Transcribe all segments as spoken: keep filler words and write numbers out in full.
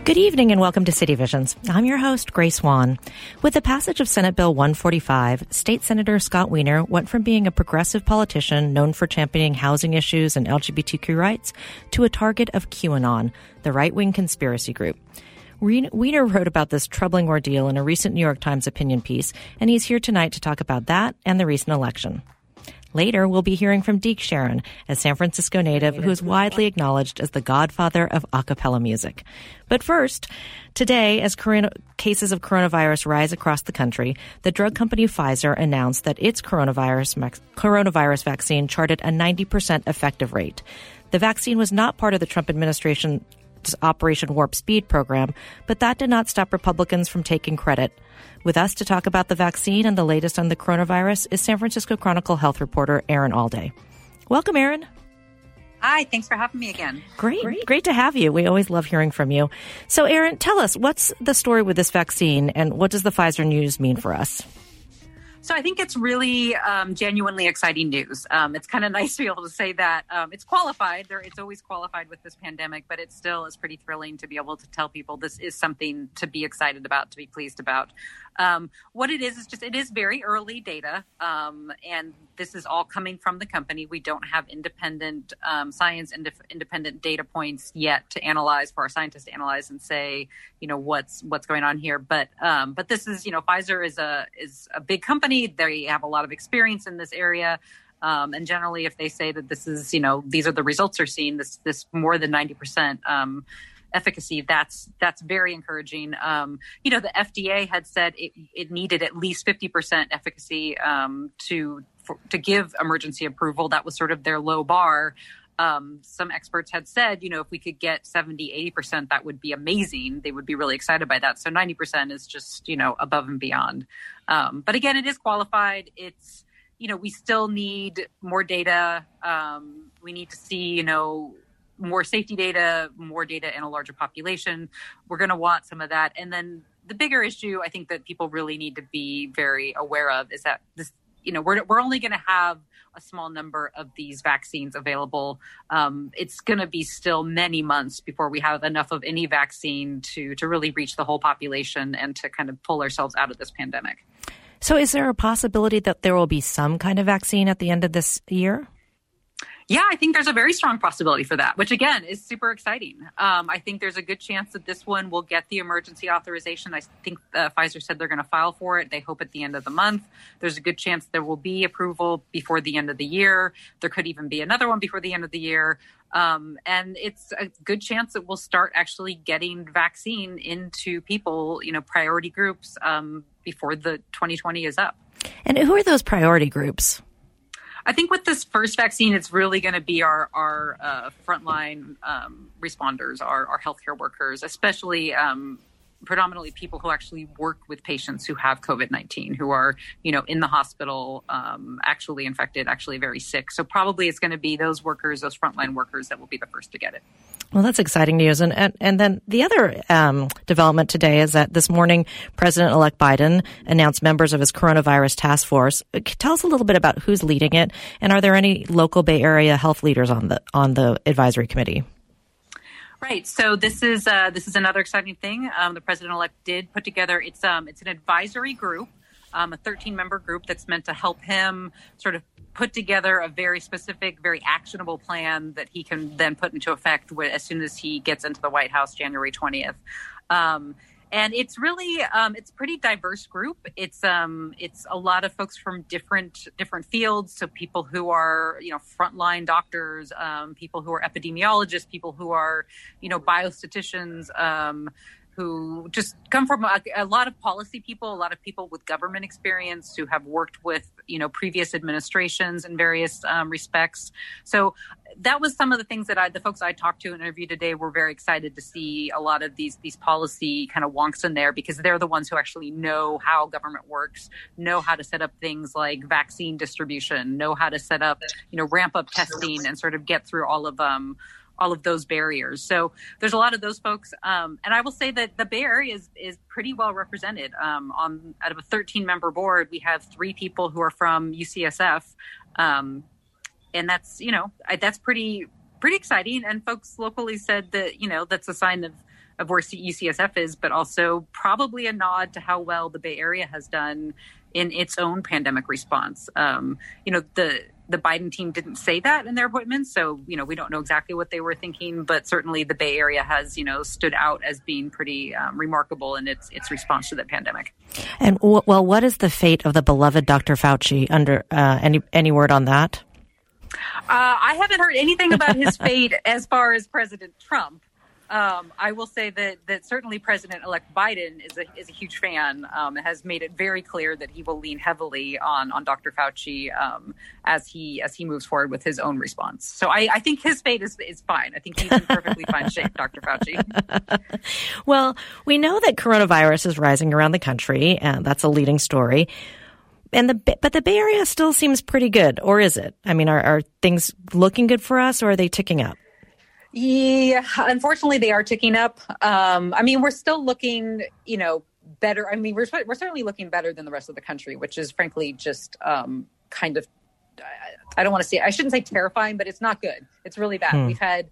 Good evening and welcome to City Visions. I'm your host, Grace Wan. With the passage of Senate Bill one forty-five, State Senator Scott Wiener went from being a progressive politician known for championing housing issues and L G B T Q rights to a target of QAnon, the right-wing conspiracy group. Wiener wrote about this troubling ordeal in a recent New York Times opinion piece, and he's here tonight to talk about that and the recent election. Later, we'll be hearing from Deke Sharon, a San Francisco native who is widely acknowledged as the godfather of a cappella music. But first, today, as corona- cases of coronavirus rise across the country, the drug company Pfizer announced that its coronavirus, coronavirus vaccine charted a ninety percent effective rate. The vaccine was not part of the Trump administration's Operation Warp Speed program, but that did not stop Republicans from taking credit. With us to talk about the vaccine and the latest on the coronavirus is San Francisco Chronicle health reporter Erin Allday. Welcome, Erin. Hi, thanks for having me again. Great. Great. Great to have you. We always love hearing from you. So, Erin, tell us, what's the story with this vaccine and what does the Pfizer news mean for us? So I think it's really um, genuinely exciting news. Um, it's kind of nice to be able to say that um, it's qualified. There, it's always qualified with this pandemic, but it still is pretty thrilling to be able to tell people this is something to be excited about, to be pleased about. Um, what it is is just it is very early data, um, and this is all coming from the company. We don't have independent um, science and indif- independent data points yet to analyze for our scientists to analyze and say, you know, what's what's going on here. But um, but this is, you know, Pfizer is a is a big company. They have a lot of experience in this area. Um, and generally, if they say that this is, you know, these are the results they're seeing, this this more than ninety percent um, efficacy, that's that's very encouraging. Um, you know, the F D A had said it, it needed at least fifty percent efficacy um, to for, to give emergency approval. That was sort of their low bar. Um, some experts had said, you know, if we could get seventy, eighty percent, that would be amazing. They would be really excited by that. So ninety percent is just, you know, above and beyond. Um, but again, it is qualified. It's, you know, we still need more data. Um, we need to see, you know, more safety data, more data in a larger population. We're going to want some of that. And then the bigger issue I think that people really need to be very aware of is that this, you know, we're we're only going to have a small number of these vaccines available. Um, it's going to be still many months before we have enough of any vaccine to to really reach the whole population and to kind of pull ourselves out of this pandemic. So is there a possibility that there will be some kind of vaccine at the end of this year? Yeah, I think there's a very strong possibility for that, which again is super exciting. Um, I think there's a good chance that this one will get the emergency authorization. I think uh, Pfizer said they're going to file for it. They hope at the end of the month. There's a good chance there will be approval before the end of the year. There could even be another one before the end of the year. Um, and it's a good chance that we'll start actually getting vaccine into people, you know, priority groups um, before the twenty twenty is up. And who are those priority groups? I think with this first vaccine, it's really going to be our our uh, frontline um, responders, our, our healthcare workers, especially um, predominantly people who actually work with patients who have COVID nineteen, who are, you know, in the hospital, um, actually infected, actually very sick. So probably it's going to be those workers, those frontline workers that will be the first to get it. Well, that's exciting news. And and, and then the other um, development today is that this morning, President-elect Biden announced members of his coronavirus task force. Tell us a little bit about who's leading it, and are there any local Bay Area health leaders on the on the advisory committee? Right. So this is uh, this is another exciting thing. Um, the president-elect did put together. It's um it's an advisory group, um, a thirteen member group that's meant to help him sort of put together a very specific, very actionable plan that he can then put into effect as soon as he gets into the White House January twentieth. Um, and it's really, um, it's a pretty diverse group. It's um, it's a lot of folks from different different fields. So people who are, you know, frontline doctors, um, people who are epidemiologists, people who are, you know, biostatisticians, um, who just come from a, a lot of policy people, a lot of people with government experience who have worked with, you know, previous administrations in various um, respects. So that was some of the things that I, the folks I talked to and interviewed today were very excited to see a lot of these, these policy kind of wonks in there, because they're the ones who actually know how government works, know how to set up things like vaccine distribution, know how to set up, you know, ramp up testing and sort of get through all of um all of those barriers. So there's a lot of those folks. Um, and I will say that the Bay Area is, is pretty well represented. Um, on out of a thirteen member board, we have three people who are from U C S F. Um, and that's, you know, that's pretty, pretty exciting. And folks locally said that, you know, that's a sign of, of where U C S F is, but also probably a nod to how well the Bay Area has done in its own pandemic response. Um, you know, the the Biden team didn't say that in their appointments, so, you know, we don't know exactly what they were thinking, but certainly the Bay Area has, you know, stood out as being pretty um, remarkable in its its response to the pandemic. And, w- well, what is the fate of the beloved Doctor Fauci? Under uh, any any word on that? Uh, I haven't heard anything about his fate as far as President Trump. Um, I will say that that certainly President-elect Biden is a is a huge fan. Um, has made it very clear that he will lean heavily on on Doctor Fauci um, as he as he moves forward with his own response. So I, I think his fate is is fine. I think he's in perfectly fine shape, Doctor Fauci. Well, we know that coronavirus is rising around the country, and that's a leading story. And the but the Bay Area still seems pretty good, or is it? I mean, are, are things looking good for us, or are they ticking up? Yeah, unfortunately, they are ticking up. Um, I mean, we're still looking, you know, better. I mean, we're we're certainly looking better than the rest of the country, which is frankly just um, kind of, I don't want to say, I shouldn't say terrifying, but it's not good. It's really bad. Hmm. We've had,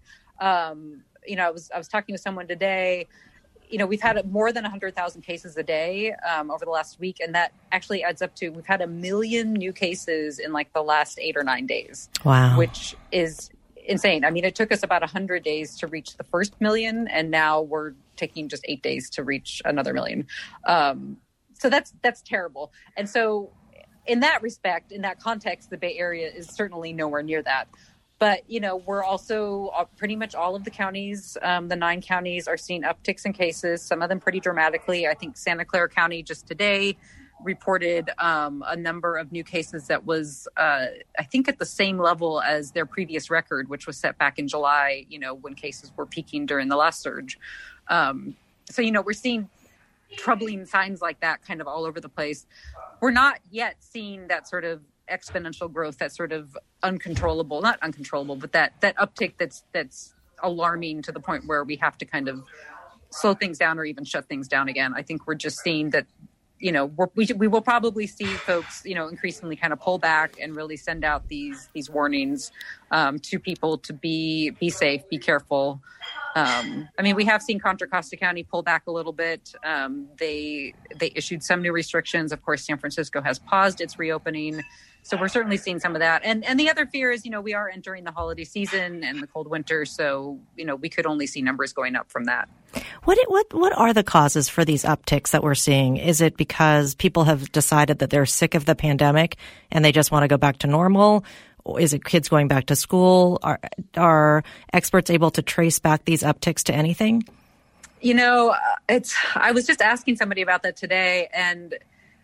um, you know, I was I was talking to someone today. You know, we've had more than one hundred thousand cases a day um, over the last week, and that actually adds up to, we've had a million new cases in like the last eight or nine days. Wow. Which is insane. I mean, it took us about one hundred days to reach the first million, and now we're taking just eight days to reach another million. Um, so that's that's terrible. And so in that respect, in that context, the Bay Area is certainly nowhere near that. But, you know, we're also uh, pretty much all of the counties, um, the nine counties are seeing upticks in cases, some of them pretty dramatically. I think Santa Clara County just today reported um, a number of new cases that was, uh, I think, at the same level as their previous record, which was set back in July, you know, when cases were peaking during the last surge. Um, so, you know, we're seeing troubling signs like that kind of all over the place. We're not yet seeing that sort of exponential growth, that sort of uncontrollable, not uncontrollable, but that that uptick that's that's alarming to the point where we have to kind of slow things down or even shut things down again. I think we're just seeing that, you know, we're, we we will probably see folks, you know, increasingly kind of pull back and really send out these these warnings um, to people to be be safe, be careful. Um, I mean, we have seen Contra Costa County pull back a little bit. Um, they they issued some new restrictions. Of course, San Francisco has paused its reopening. So we're certainly seeing some of that. And and the other fear is, you know, we are entering the holiday season and the cold winter. So, you know, we could only see numbers going up from that. What what what are the causes for these upticks that we're seeing? Is it because people have decided that they're sick of the pandemic and they just want to go back to normal? Or is it kids going back to school? Are are experts able to trace back these upticks to anything? You know, it's. I was just asking somebody about that today, and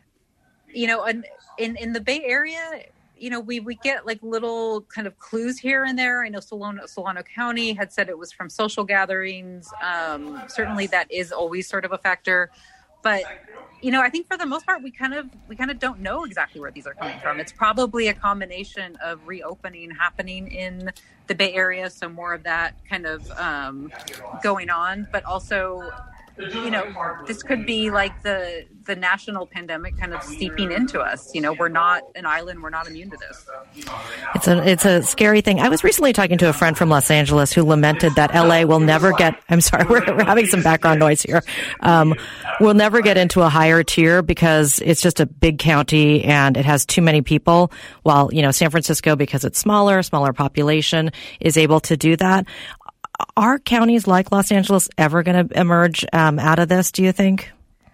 you know, and in in the Bay Area, you know, we we get like little kind of clues here and there. I know Solano, Solano County had said it was from social gatherings. Um, certainly, that is always sort of a factor, but. You know, I think for the most part, we kind of we kind of don't know exactly where these are coming from. It's probably a combination of reopening happening in the Bay Area, so more of that kind of um, going on, but also, you know, this could be like the the national pandemic kind of seeping into us. You know, we're not an island. We're not immune to this. It's a it's a scary thing. I was recently talking to a friend from Los Angeles who lamented that L A will never get, I'm sorry, we're, we're having some background noise here. Um, we'll never get into a higher tier because it's just a big county and it has too many people. While, you know, San Francisco, because it's smaller, smaller population, is able to do that. Are counties like Los Angeles ever going to emerge um, out of this, do you think?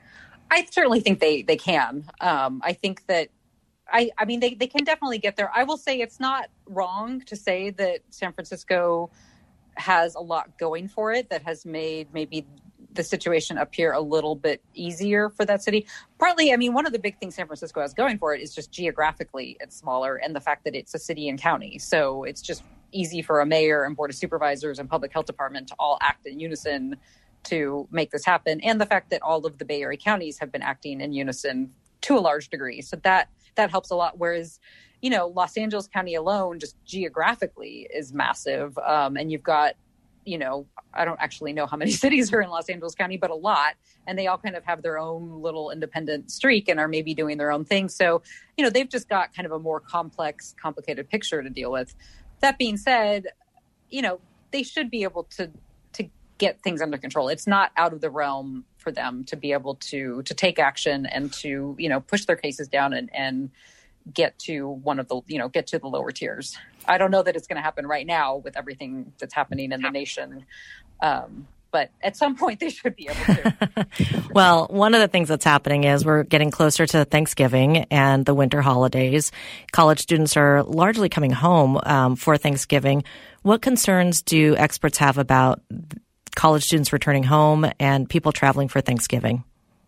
I certainly think they, they can. Um, I think that, I, I mean, they, they can definitely get there. I will say it's not wrong to say that San Francisco has a lot going for it that has made maybe the situation up here a little bit easier for that city. Partly, I mean, one of the big things San Francisco has going for it is just geographically it's smaller and the fact that it's a city and county. So it's just easy for a mayor and board of supervisors and public health department to all act in unison to make this happen. And the fact that all of the Bay Area counties have been acting in unison to a large degree. So that that helps a lot. Whereas, you know, Los Angeles County alone, just geographically is massive. Um, and you've got, you know, I don't actually know how many cities are in Los Angeles County, but a lot. And they all kind of have their own little independent streak and are maybe doing their own thing. So, you know, they've just got kind of a more complex, complicated picture to deal with. That being said, you know, they should be able to to get things under control. It's not out of the realm for them to be able to to take action and to, you know, push their cases down and, and get to one of the, you know, get to the lower tiers. I don't know that it's going to happen right now with everything that's happening in the nation. Um, but at some point they should be able to. Well, one of the things that's happening is we're getting closer to Thanksgiving and the winter holidays. College students are largely coming home um, for Thanksgiving. What concerns do experts have about college students returning home and people traveling for Thanksgiving?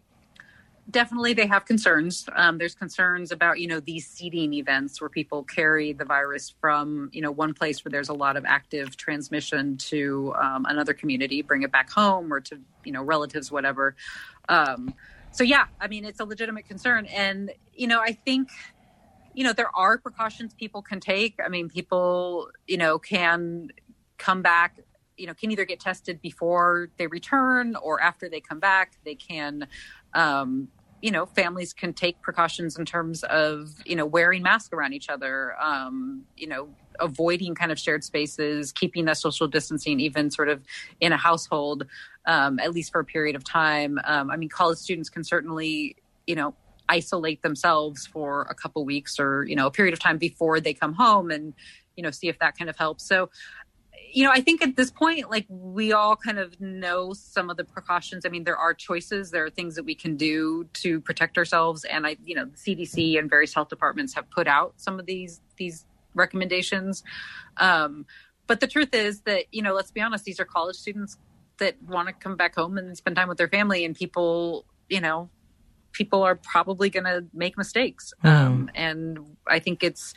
Definitely they have concerns. Um, there's concerns about, you know, these seeding events where people carry the virus from, you know, one place where there's a lot of active transmission to um, another community, bring it back home or to, you know, relatives, whatever. Um, so, yeah, I mean, it's a legitimate concern. And, you know, I think, you know, there are precautions people can take. I mean, people, you know, can come back, you know, can either get tested before they return or after they come back. They can, um, you know, families can take precautions in terms of, you know, wearing masks around each other, um, you know, avoiding kind of shared spaces, keeping that social distancing, even sort of in a household, um, at least for a period of time. Um, I mean, college students can certainly, you know, isolate themselves for a couple weeks or, you know, a period of time before they come home and, you know, see if that kind of helps. So, you know, I think at this point, like, we all kind of know some of the precautions. I mean, there are choices. There are things that we can do to protect ourselves. And I, you know, the C D C and various health departments have put out some of these, these recommendations. Um, but the truth is that, you know, let's be honest, these are college students that want to come back home and spend time with their family, and people, you know, people are probably going to make mistakes. Mm. Um, and I think it's,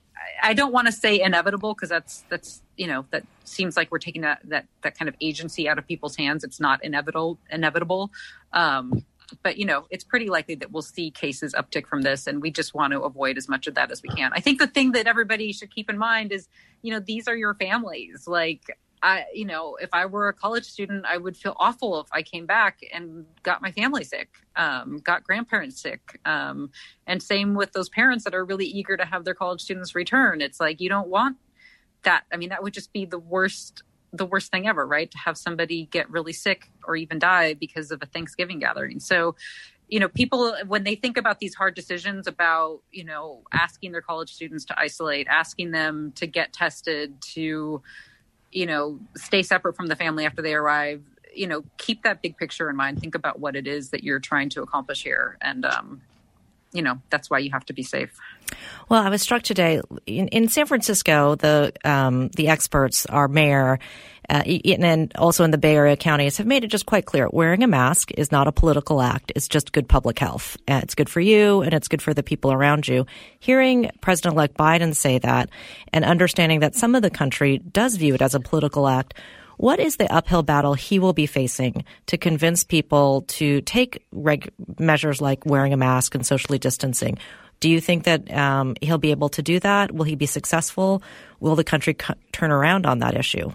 I don't want to say inevitable, because that's, that's, you know, that seems like we're taking that, that, that kind of agency out of people's hands. It's not inevitable, inevitable. Um, but, you know, it's pretty likely that we'll see cases uptick from this, and we just want to avoid as much of that as we can. I think the thing that everybody should keep in mind is, you know, these are your families. Like, I, you know, if I were a college student, I would feel awful if I came back and got my family sick, um, got grandparents sick. Um, and same with those parents that are really eager to have their college students return. It's like, you don't want that. I mean, that would just be the worst, the worst thing ever, right? To have somebody get really sick or even die because of a Thanksgiving gathering. So, you know, people, when they think about these hard decisions about, you know, asking their college students to isolate, asking them to get tested, to, you know, stay separate from the family after they arrive, you know, keep that big picture in mind. Think about what it is that you're trying to accomplish here. And, um, you know, that's why you have to be safe. Well, I was struck today in, in San Francisco, the, um, the experts, our mayor, uh, and also in the Bay Area counties have made it just quite clear. Wearing a mask is not a political act. It's just good public health. Uh, it's good for you, and it's good for the people around you. Hearing President-elect Biden say that and understanding that some of the country does view it as a political act, what is the uphill battle he will be facing to convince people to take reg- measures like wearing a mask and socially distancing? Do you think that um, he'll be able to do that? Will he be successful? Will the country c- turn around on that issue?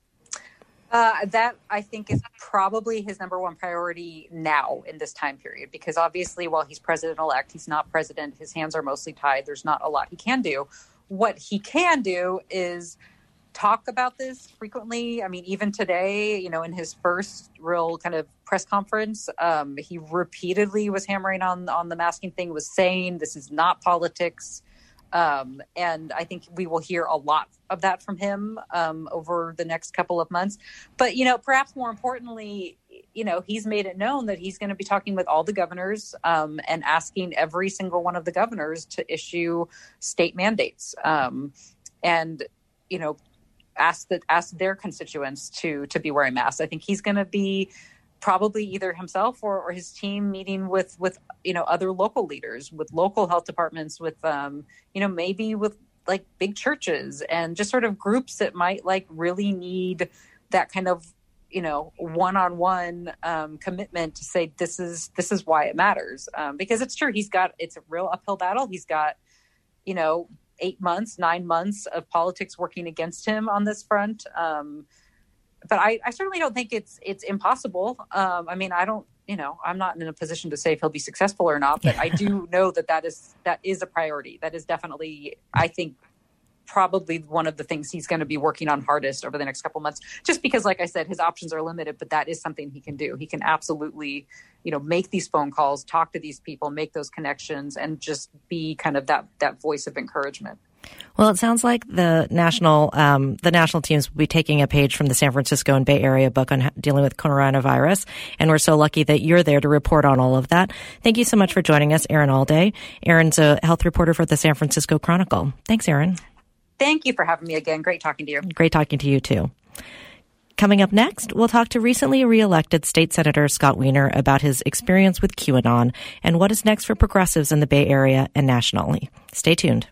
Uh, that, I think, is probably his number one priority now in this time period, because obviously while he's president-elect, he's not president. His hands are mostly tied. There's not a lot he can do. What he can do is talk about this frequently. I mean, even today, you know, in his first real kind of press conference, um, he repeatedly was hammering on, on the masking thing, was saying this is not politics. Um, and I think we will hear a lot of that from him um, over the next couple of months. But, you know, perhaps more importantly, you know, he's made it known that he's going to be talking with all the governors um, and asking every single one of the governors to issue state mandates um, and, you know, ask that ask their constituents to to be wearing masks. I think he's going to be probably either himself or, or his team meeting with, with, you know, other local leaders, with local health departments, with, um, you know, maybe with like big churches and just sort of groups that might like really need that kind of, you know, one-on-one um, commitment to say, this is, this is why it matters. Um, because it's true. He's got, it's a real uphill battle. He's got, you know, eight months, nine months of politics working against him on this front. Um, But I, I certainly don't think it's it's impossible. Um, I mean, I don't, you know, I'm not in a position to say if he'll be successful or not, but I do know that that is that is a priority. That is definitely, I think, probably one of the things he's going to be working on hardest over the next couple months, just because, like I said, his options are limited, but that is something he can do. He can absolutely, you know, make these phone calls, talk to these people, make those connections, and just be kind of that, that voice of encouragement. Well, it sounds like the national um, the national teams will be taking a page from the San Francisco and Bay Area book on dealing with coronavirus, and we're so lucky that you're there to report on all of that. Thank you so much for joining us, Erin Allday. Erin's a health reporter for the San Francisco Chronicle. Thanks, Erin. Thank you for having me again. Great talking to you. Great talking to you, too. Coming up next, we'll talk to recently reelected State Senator Scott Wiener about his experience with QAnon and what is next for progressives in the Bay Area and nationally. Stay tuned.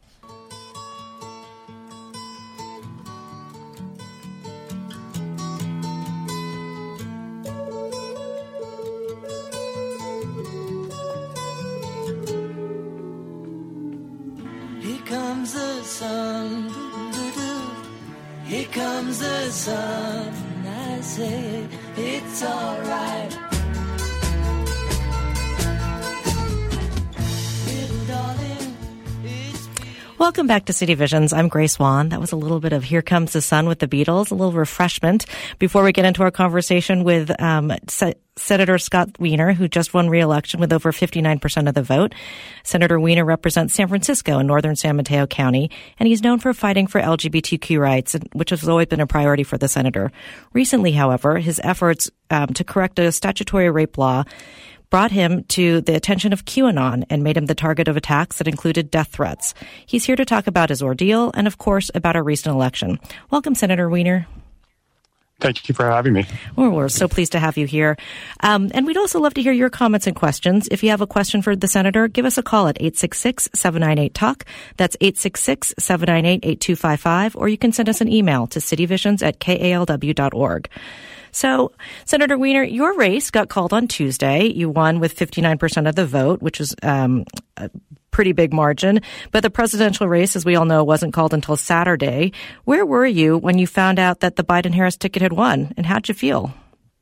Here comes the sun, I say it's all right. Little darling, it's... Welcome back to City Visions. I'm Grace Wan. That was a little bit of Here Comes the Sun with the Beatles, a little refreshment before we get into our conversation with um, Se- Senator Scott Wiener, who just won re-election with over fifty-nine percent of the vote. Senator Wiener represents San Francisco and northern San Mateo County, and he's known for fighting for L G B T Q rights, which has always been a priority for the senator. Recently, however, his efforts um, to correct a statutory rape law brought him to the attention of QAnon and made him the target of attacks that included death threats. He's here to talk about his ordeal and, of course, about our recent election. Welcome, Senator Wiener. Thank you for having me. Well, we're so pleased to have you here. Um, and we'd also love to hear your comments and questions. If you have a question for the senator, give us a call at eight six six, seven nine eight, talk. That's eight six six, seven nine eight, eight two five five. Or you can send us an email to cityvisions at k a l w dot org. So, Senator Wiener, your race got called on Tuesday. You won with fifty-nine percent of the vote, which was um, a pretty big margin. But the presidential race, as we all know, wasn't called until Saturday. Where were you when you found out that the Biden-Harris ticket had won, and how'd you feel?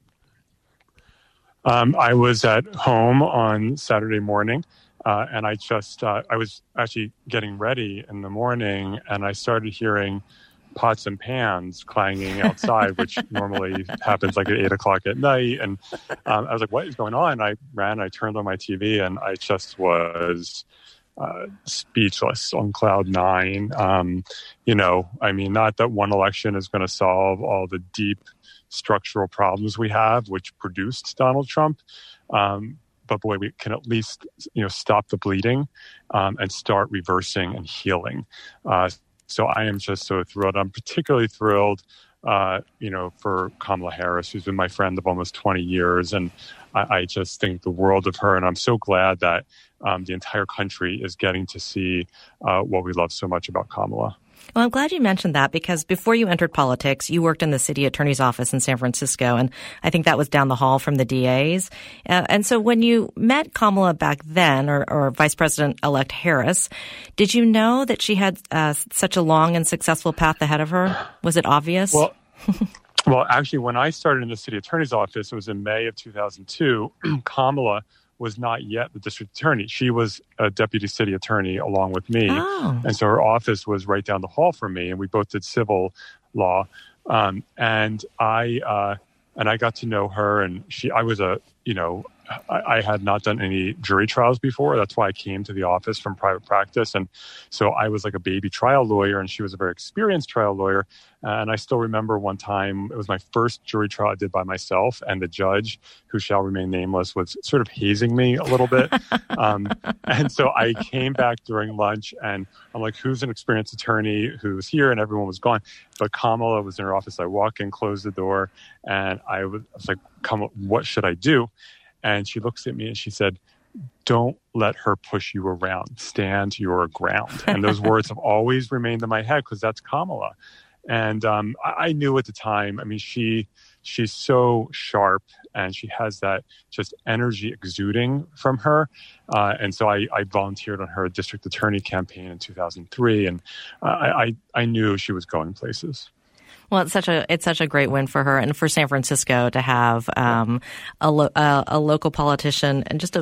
Um, I was at home on Saturday morning, uh, and I just, uh, I was actually getting ready in the morning, and I started hearing pots and pans clanging outside, which normally happens like at eight o'clock at night. And um, I was like, what is going on? I ran, I turned on my T V, and I just was uh, speechless on cloud nine. Um, you know, I mean, not that one election is going to solve all the deep structural problems we have, which produced Donald Trump. Um, but boy, we can at least, you know, stop the bleeding um, and start reversing and healing. Uh, So I am just so thrilled. I'm particularly thrilled, uh, you know, for Kamala Harris, who's been my friend of almost twenty years. And I, I just think the world of her. And I'm so glad that um, the entire country is getting to see uh, what we love so much about Kamala. Well, I'm glad you mentioned that because before you entered politics, you worked in the city attorney's office in San Francisco, and I think that was down the hall from the D A's. Uh, and so when you met Kamala back then, or, or Vice President-elect Harris, did you know that she had uh, such a long and successful path ahead of her? Was it obvious? Well, well, actually, when I started in the city attorney's office, it was in May of two thousand two, Kamala was not yet the district attorney. She was a deputy city attorney along with me. Oh. And so her office was right down the hall from me, and we both did civil law. Um, and I, uh, and I got to know her, and she, I was a, you know, I, I had not done any jury trials before. That's why I came to the office from private practice. And so I was like a baby trial lawyer, and she was a very experienced trial lawyer. And I still remember one time, it was my first jury trial I did by myself, and the judge, who shall remain nameless, was sort of hazing me a little bit. um, and so I came back during lunch, and I'm like, who's an experienced attorney who's here? And everyone was gone. But Kamala was in her office. I walk in, close the door, and I was, I was like, Kamala, what should I do? And she looks at me and she said, don't let her push you around. Stand your ground. And those words have always remained in my head because that's Kamala. And um, I, I knew at the time, I mean, she she's so sharp and she has that just energy exuding from her. Uh, and so I, I volunteered on her district attorney campaign in two thousand three. And uh, I, I knew she was going places. Well, it's such a it's such a great win for her and for San Francisco to have um, a, lo- uh, a local politician and just a, a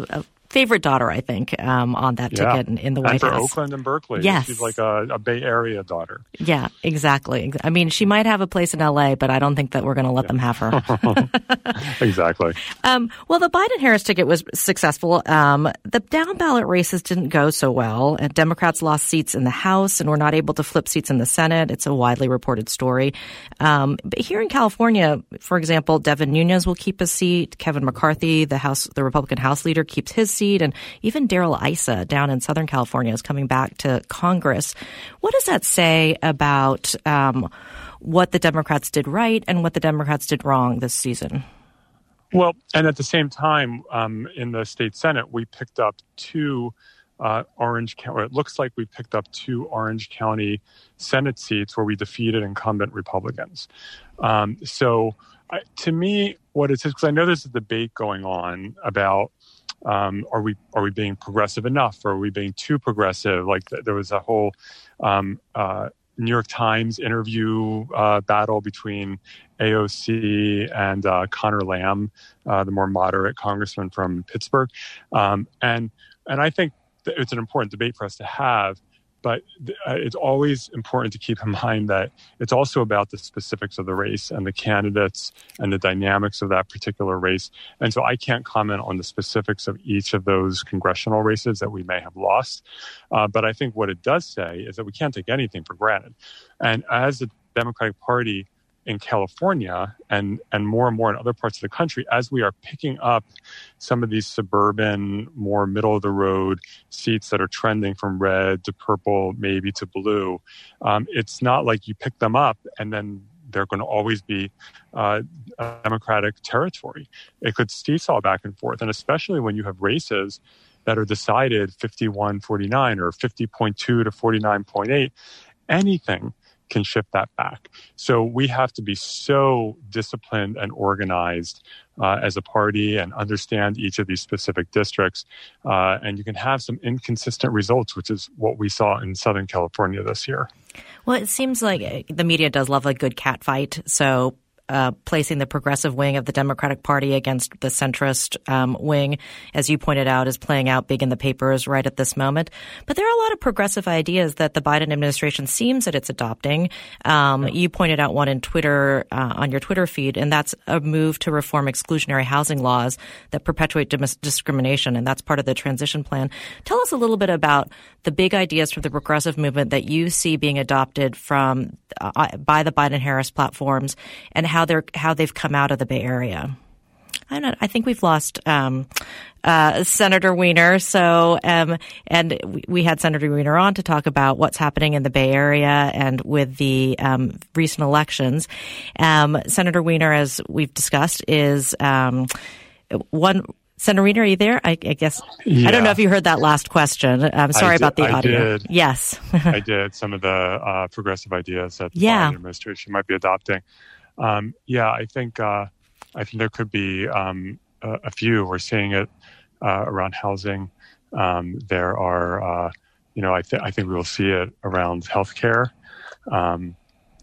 favorite daughter, I think, um, on that yeah. ticket in, in the White and for House. Oakland and Berkeley. Yes. She's like a, a Bay Area daughter. Yeah, exactly. I mean, she might have a place in L A, but I don't think that we're going to let yeah. them have her. Exactly. Um, well, the Biden-Harris ticket was successful. Um, the down-ballot races didn't go so well. And Democrats lost seats in the House and were not able to flip seats in the Senate. It's a widely reported story. Um, but here in California, for example, Devin Nunes will keep a seat. Kevin McCarthy, the House, the Republican House leader, keeps his seat. And even Darrell Issa down in Southern California is coming back to Congress. What does that say about um, what the Democrats did right and what the Democrats did wrong this season? Well, and at the same time, um, in the state Senate, we picked up two uh, Orange County, or it looks like we picked up two Orange County Senate seats where we defeated incumbent Republicans. Um, so I, to me, what it is, because I know there's a debate going on about um, are we are we being progressive enough, or are we being too progressive? Like th- there was a whole um, uh, New York Times interview uh, battle between A O C and uh, Connor Lamb, uh, the more moderate congressman from Pittsburgh, um, and and I think that it's an important debate for us to have. But uh, it's always important to keep in mind that it's also about the specifics of the race and the candidates and the dynamics of that particular race. And so I can't comment on the specifics of each of those congressional races that we may have lost. Uh, but I think what it does say is that we can't take anything for granted. And as the Democratic Party in California and, and more and more in other parts of the country, as we are picking up some of these suburban, more middle-of-the-road seats that are trending from red to purple, maybe to blue, um, it's not like you pick them up and then they're going to always be uh, Democratic territory. It could seesaw back and forth, and especially when you have races that are decided fifty-one forty-nine or fifty point two to forty-nine point eight, anything can shift that back. So we have to be so disciplined and organized uh, as a party and understand each of these specific districts. Uh, and you can have some inconsistent results, which is what we saw in Southern California this year. Well, it seems like the media does love a good cat fight. So Uh, placing the progressive wing of the Democratic Party against the centrist um, wing, as you pointed out, is playing out big in the papers right at this moment. But there are a lot of progressive ideas that the Biden administration seems that it's adopting. Um, you pointed out one in Twitter, uh, on your Twitter feed, and that's a move to reform exclusionary housing laws that perpetuate dim- discrimination, and that's part of the transition plan. Tell us a little bit about the big ideas from the progressive movement that you see being adopted from uh, by the Biden-Harris platforms, and how How they're how they've come out of the Bay Area. I don't know. I think we've lost um, uh, Senator Wiener. So, um, and we, we had Senator Wiener on to talk about what's happening in the Bay Area and with the um, recent elections. Um, Senator Wiener, as we've discussed, is um, one. Senator Wiener, are you there? I, I guess yeah. I don't know if you heard that last question. I'm sorry did, about the I audio. Did. Yes, I did. Some of the uh, progressive ideas that the yeah. Biden administration might be adopting. Um, yeah, I think uh, I think there could be um, a, a few. We're seeing it uh, around housing. Um, there are, uh, you know, I, th- I think we will see it around healthcare. Um,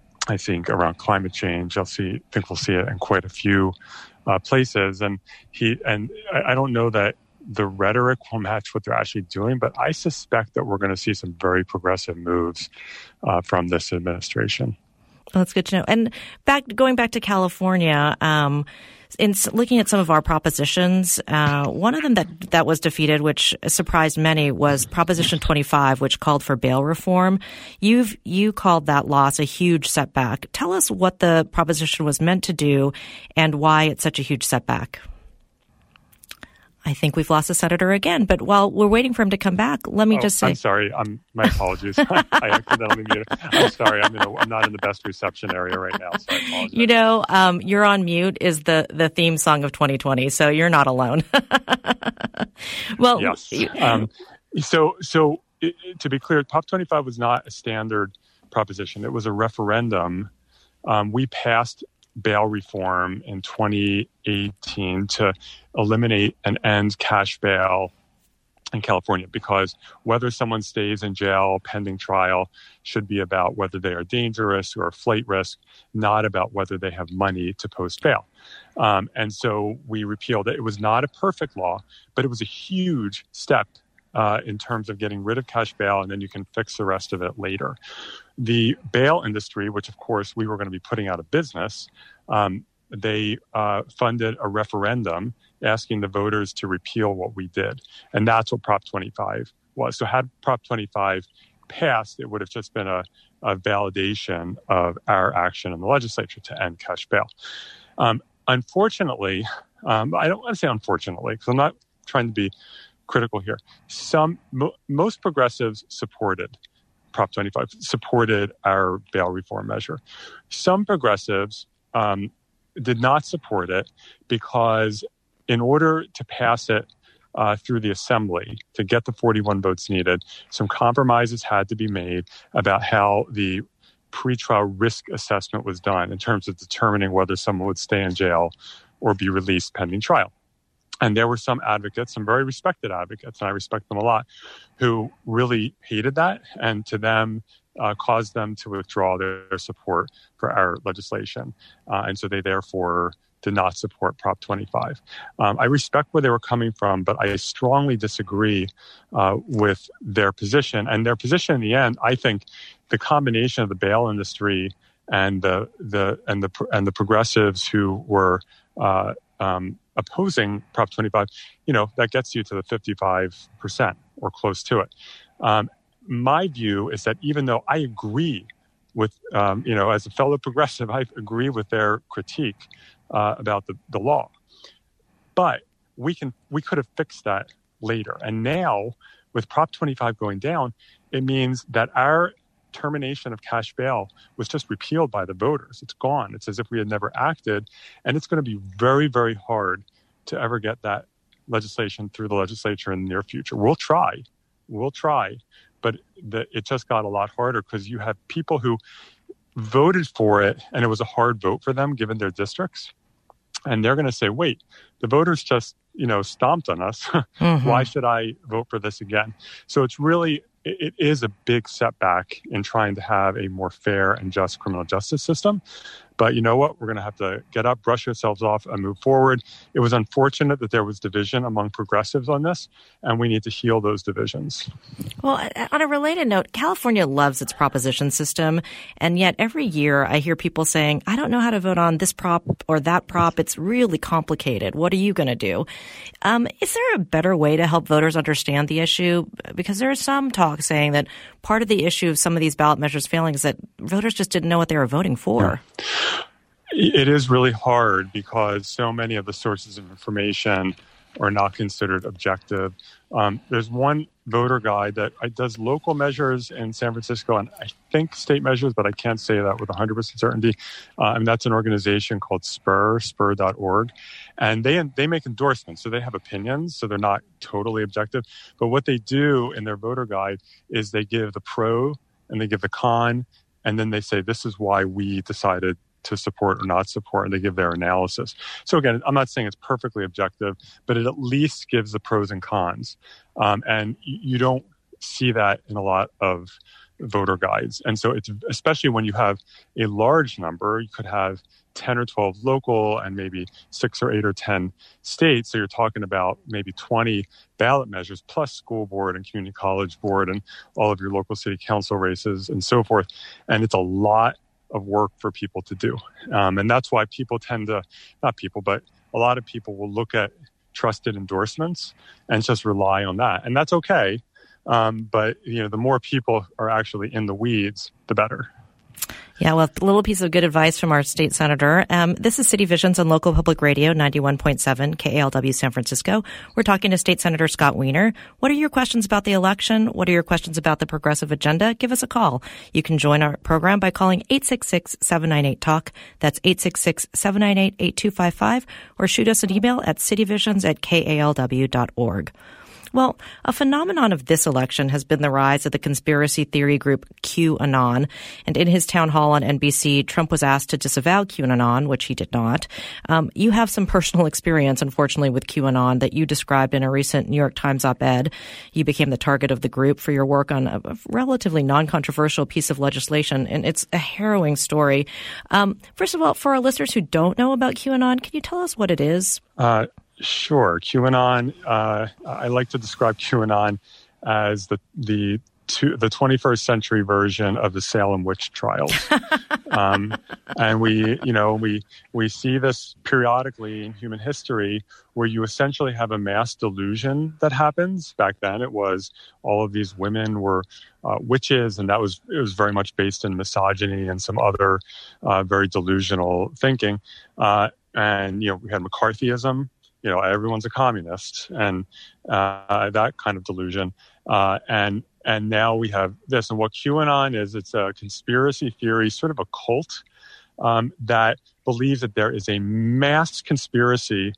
I think around climate change. I'll see. I think we'll see it in quite a few uh, places. And he and I, I don't know that the rhetoric will match what they're actually doing, but I suspect that we're going to see some very progressive moves uh, from this administration. Well, that's good to know. And back, going back to California, um, in looking at some of our propositions, uh, one of them that, that was defeated, which surprised many, was Proposition twenty-five, which called for bail reform. You've, you called that loss a huge setback. Tell us what the proposition was meant to do and why it's such a huge setback. I think we've lost a senator again, but while we're waiting for him to come back, let me oh, just say... I'm sorry. I'm, my apologies. I accidentally muted. I'm sorry. I'm, in a, I'm not in the best reception area right now, so I apologize. You know, um, You're on Mute is the, the theme song of twenty twenty, so you're not alone. Well, yes. Um, so, so it, to be clear, Prop twenty-five was not a standard proposition. It was a referendum. Um, we passed bail reform in twenty eighteen to eliminate and end cash bail in California, because whether someone stays in jail pending trial should be about whether they are dangerous or a flight risk, not about whether they have money to post bail. Um, and so we repealed it. It was not a perfect law, but it was a huge step uh, in terms of getting rid of cash bail, and then you can fix the rest of it later. The bail industry, which of course we were going to be putting out of business, um, they uh, funded a referendum asking the voters to repeal what we did. And that's what Prop twenty-five was. So had Prop twenty-five passed, it would have just been a, a validation of our action in the legislature to end cash bail. Um, unfortunately, um, I don't want to say unfortunately, because I'm not trying to be critical here. Some, mo- most progressives supported Prop twenty-five, supported our bail reform measure. Some progressives um, did not support it because in order to pass it uh, through the assembly, to get the forty-one votes needed, some compromises had to be made about how the pretrial risk assessment was done in terms of determining whether someone would stay in jail or be released pending trial. And there were some advocates, some very respected advocates, and I respect them a lot, who really hated that, and to them, uh, caused them to withdraw their, their support for our legislation. Uh, and so they therefore did not support Prop twenty-five. Um, I respect where they were coming from, but I strongly disagree uh, with their position. And their position in the end, I think the combination of the bail industry and the the and the and the progressives who were uh, um, opposing Prop twenty-five, you know, that gets you to the fifty-five percent or close to it. Um, my view is that even though I agree with, um, you know, as a fellow progressive, I agree with their critique uh, about the, the law, but we can we could have fixed that later. And now with Prop twenty-five going down, it means that our termination of cash bail was just repealed by the voters. It's gone. It's as if we had never acted. And it's going to be very, very hard to ever get that legislation through the legislature in the near future. We'll try. We'll try. But the, it just got a lot harder because you have people who voted for it and it was a hard vote for them given their districts. And they're going to say, wait, the voters just, you know, stomped on us. Mm-hmm. Why should I vote for this again? So it's really, it is a big setback in trying to have a more fair and just criminal justice system. But you know what? We're going to have to get up, brush ourselves off, and move forward. It was unfortunate that there was division among progressives on this, and we need to heal those divisions. Well, on a related note, California loves its proposition system, and yet every year I hear people saying, I don't know how to vote on this prop or that prop. It's really complicated. What are you going to do? Um, is there a better way to help voters understand the issue? Because there is some talk saying that part of the issue of some of these ballot measures failing is that voters just didn't know what they were voting for. Yeah. It is really hard because so many of the sources of information are not considered objective. Um, there's one voter guide that does local measures in San Francisco and I think state measures, but I can't say that with one hundred percent certainty. Uh, and that's an organization called Spur, spur dot org. And they they make endorsements, so they have opinions, so they're not totally objective. But what they do in their voter guide is they give the pro and they give the con, and then they say, this is why we decided to support or not support, and they give their analysis. So again, I'm not saying it's perfectly objective, but it at least gives the pros and cons. Um, and you don't see that in a lot of voter guides. And so it's especially when you have a large number, you could have ten or twelve local and maybe six or eight or ten states. So you're talking about maybe twenty ballot measures plus school board and community college board and all of your local city council races and so forth. And it's a lot of work for people to do. Um, and that's why people tend to, not people, but a lot of people will look at trusted endorsements and just rely on that. And that's okay. Um, but, you know, the more people are actually in the weeds, the better. Yeah, well, a little piece of good advice from our state senator. Um, this is City Visions on local public radio, ninety-one point seven K A L W San Francisco. We're talking to State Senator Scott Wiener. What are your questions about the election? What are your questions about the progressive agenda? Give us a call. You can join our program by calling eight six six, seven nine eight, talk. That's eight six six, seven nine eight, eight two five five. Or shoot us an email at cityvisions at K A L W dot org. Well, a phenomenon of this election has been the rise of the conspiracy theory group QAnon. And in his town hall on N B C, Trump was asked to disavow QAnon, which he did not. Um, you have some personal experience, unfortunately, with QAnon that you described in a recent New York Times op-ed. You became the target of the group for your work on a, a relatively non-controversial piece of legislation, and it's a harrowing story. Um, first of all, for our listeners who don't know about QAnon, can you tell us what it is? Uh Sure. QAnon, uh, I like to describe QAnon as the the two, the twenty-first century version of the Salem witch trials. um, and we, you know, we we see this periodically in human history where you essentially have a mass delusion that happens. Back then it was all of these women were uh, witches, and that was it was very much based in misogyny and some other uh, very delusional thinking. Uh, and, you know, we had McCarthyism. You know, everyone's a communist, and uh, that kind of delusion. Uh, and and now we have this. And what QAnon is, it's a conspiracy theory, sort of a cult um, that believes that there is a mass conspiracy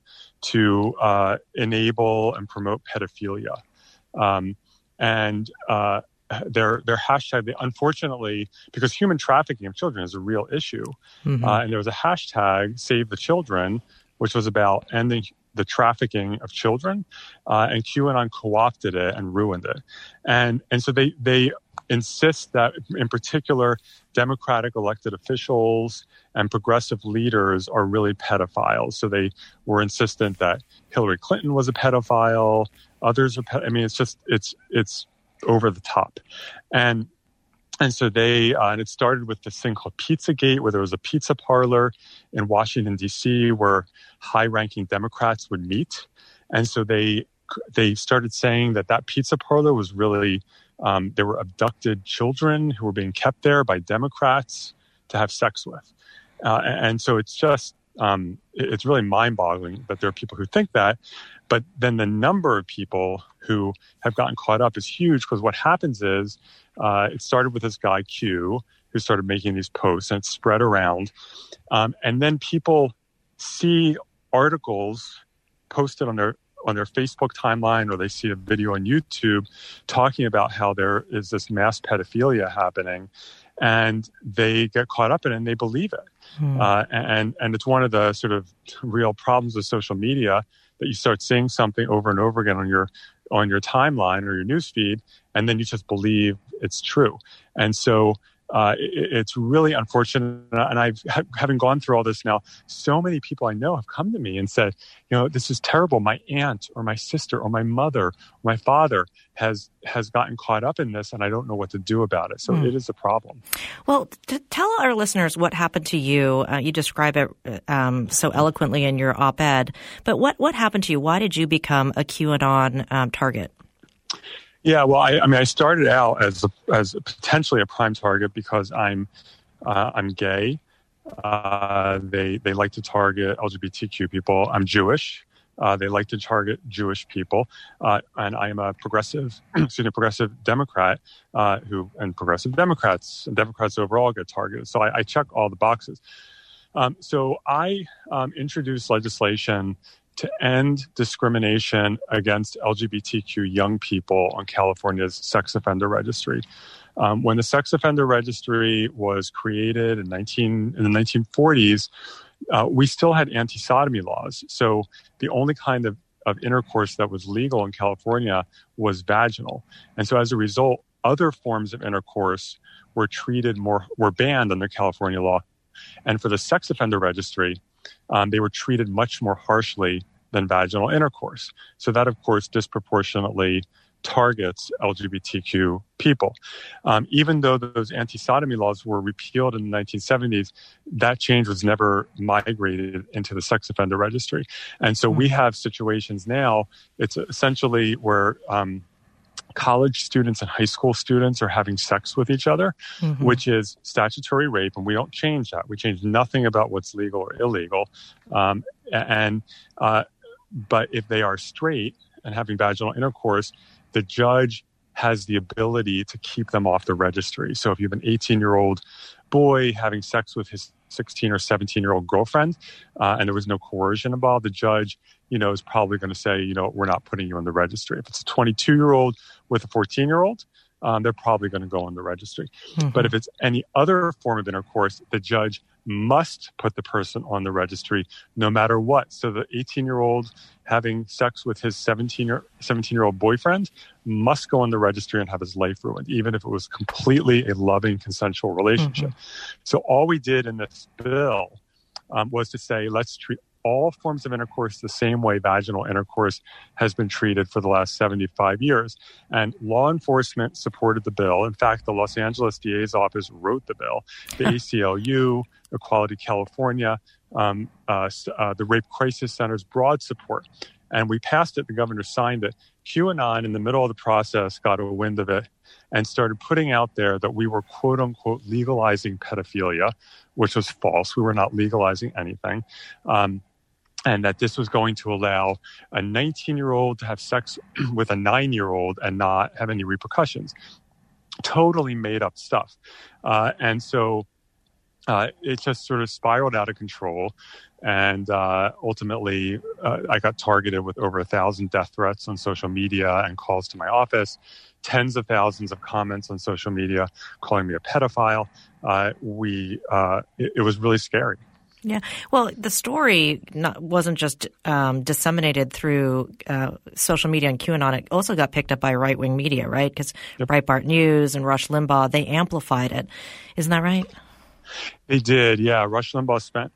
to uh, enable and promote pedophilia. Um, and uh, their their hashtag, they, unfortunately, because human trafficking of children is a real issue, mm-hmm. uh, and there was a hashtag, Save the Children, which was about ending the trafficking of children, uh, and QAnon co-opted it and ruined it. And and so they they insist that, in particular, Democratic elected officials and progressive leaders are really pedophiles. So they were insistent that Hillary Clinton was a pedophile. Others are. Pe- I mean, it's just it's it's over the top, and. And so they, uh, and it started with this thing called Pizzagate, where there was a pizza parlor in Washington, D C, where high-ranking Democrats would meet. And so they they started saying that that pizza parlor was really, um, there were abducted children who were being kept there by Democrats to have sex with. Uh, and so it's just, um, it's really mind-boggling that there are people who think that. But then the number of people who have gotten caught up is huge, because what happens is uh, it started with this guy, Q, who started making these posts, and it spread around. Um, and then people see articles posted on their on their Facebook timeline, or they see a video on YouTube talking about how there is this mass pedophilia happening, and they get caught up in it and they believe it. Hmm. Uh, and, and it's one of the sort of real problems with social media, that you start seeing something over and over again on your on your timeline or your newsfeed, and then you just believe it's true. And so uh, it, it's really unfortunate. And I've having gone through all this now, so many people I know have come to me and said, you know, this is terrible. My aunt or my sister or my mother or my father has has gotten caught up in this, and I don't know what to do about it. So mm. it is a problem. Well, to tell our listeners what happened to you. Uh, you describe it um, so eloquently in your op-ed. But what, what happened to you? Why did you become a QAnon um, target? Yeah, well, I, I mean, I started out as a, as potentially a prime target because I'm uh, I'm gay. Uh, they they like to target L G B T Q people. I'm Jewish. Uh, they like to target Jewish people, uh, and I am a progressive, excuse me, progressive Democrat uh, who, and progressive Democrats and Democrats overall get targeted. So I, I check all the boxes. Um, so I um, introduced legislation to end discrimination against L G B T Q young people on California's sex offender registry. Um, when the sex offender registry was created in nineteen in the nineteen forties, uh, we still had anti-sodomy laws. So the only kind of, of intercourse that was legal in California was vaginal. And so as a result, other forms of intercourse were treated more, were banned under California law. And for the sex offender registry, um, they were treated much more harshly than vaginal intercourse. So that, of course, disproportionately targets L G B T Q people. Um, even though those anti-sodomy laws were repealed in the nineteen seventies, that change was never migrated into the sex offender registry. And so we have situations now, it's essentially where um, college students and high school students are having sex with each other, mm-hmm. which is statutory rape, and we don't change that. We change nothing about what's legal or illegal. Um, and uh, but if they are straight and having vaginal intercourse, the judge has the ability to keep them off the registry. So if you have an eighteen-year-old boy having sex with his sixteen or seventeen-year-old girlfriend, uh, and there was no coercion involved, the judge you know, is probably going to say, you know, we're not putting you on the registry. If it's a twenty-two-year-old with a fourteen-year-old, um, they're probably going to go on the registry. Mm-hmm. But if it's any other form of intercourse, the judge must put the person on the registry no matter what. So the eighteen-year-old having sex with his seventeen-year-old boyfriend must go on the registry and have his life ruined, even if it was completely a loving, consensual relationship. Mm-hmm. So all we did in this bill um, was to say, let's treat all forms of intercourse the same way vaginal intercourse has been treated for the last seventy-five years. And law enforcement supported the bill. In fact, the Los Angeles D A's office wrote the bill. The A C L U, Equality California, um, uh, uh, the Rape Crisis Center's broad support. And we passed it. The governor signed it. QAnon, in the middle of the process, got a wind of it and started putting out there that we were, quote unquote, legalizing pedophilia, which was false. We were not legalizing anything. Um, and that this was going to allow a nineteen-year-old to have sex with a nine-year-old and not have any repercussions. Totally made up stuff. Uh, and so uh, it just sort of spiraled out of control. And uh, ultimately, uh, I got targeted with over a thousand death threats on social media and calls to my office, tens of thousands of comments on social media calling me a pedophile. Uh, we uh, it, it was really scary. Yeah. Well, the story not, wasn't just um, disseminated through uh, social media and QAnon. It also got picked up by right-wing media, right? Because yep. Breitbart News and Rush Limbaugh, they amplified it. Isn't that right? They did, yeah. Rush Limbaugh spent